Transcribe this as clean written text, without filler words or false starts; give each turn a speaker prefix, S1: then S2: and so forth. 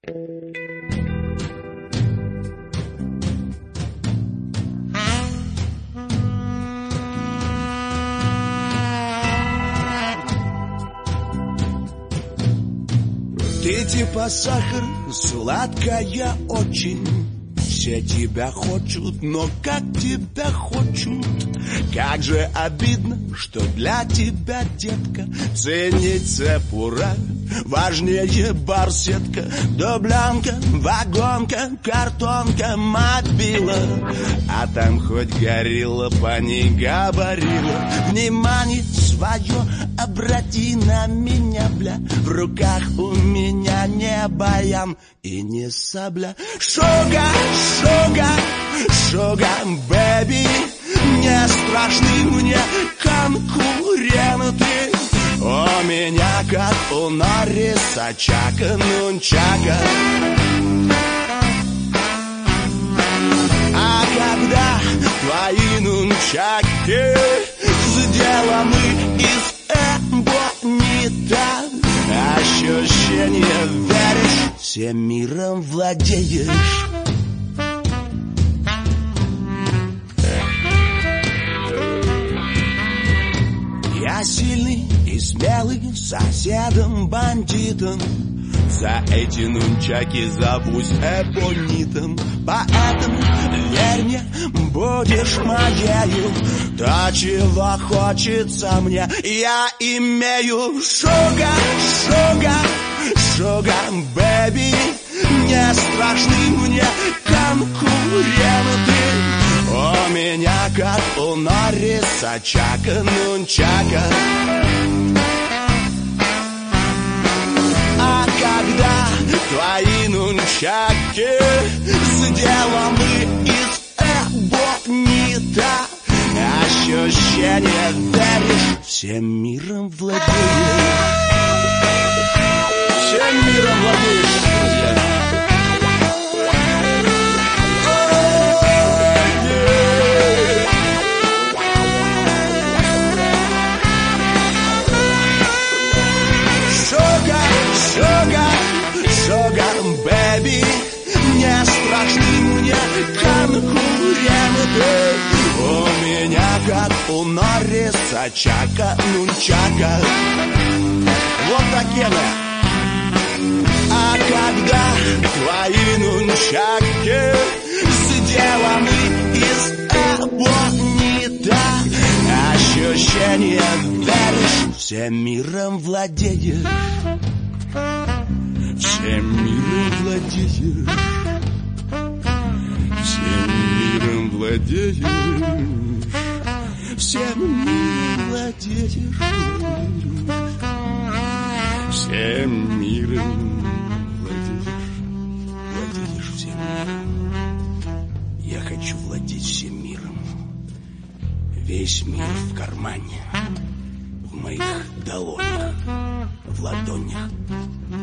S1: Ты типа сахар, сладкая очень. Все тебя хочут, но как тебя хочут? Как же обидно, что для тебя, детка, ценится пура важнее барсетка. Дублянка, вагонка, картонка, мобила. А там хоть горилла, по ней габарила. Внимание свое обрати на меня, бля. В руках у меня не баян и не сабля. Шугар, шугар, шугар, бэби. Не страшны мне конкуренты. У меня, как у Норриса Чака, нунчака. А когда твои нунчаки сделаны из эбонита, ощущение веришь, всем миром владеешь. Я сильный и смелый, соседом бандитом. За эти нунчаки зовусь эбонитом. Поэтому верь мне, будешь моею. То, чего хочется мне, я имею. Шугар, шугар, шугар, бэби. Не страшны мне конкуренты. У меня, как у Норриса Чака, нунчака. А когда твои нунчаки сделаны из эбонита, ощущение веришь, всем миром владеешь. Всем миром владеешь, друзья. Шугар, бэби, не страшны мне конкуренты. У меня, как у Норриса Чака, нунчака. Вот такие мы. А когда твои нунчаки сделаны из эбонита, ощущение веришь, всем миром владеешь. Всем миром владеешь. Всем миром владеешь. Всем миром владеешь. Всем миром владеешь. Владеешь всем миром. Я хочу владеть всем миром. Весь мир в кармане, в моих долонях, в ладонях.